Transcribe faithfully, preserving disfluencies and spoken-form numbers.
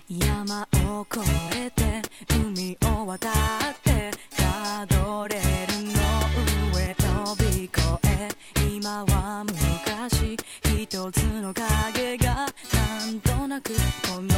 山を越えて海を渡ってガードレールの上飛び越え、今は昔一つの影がなんとなくこの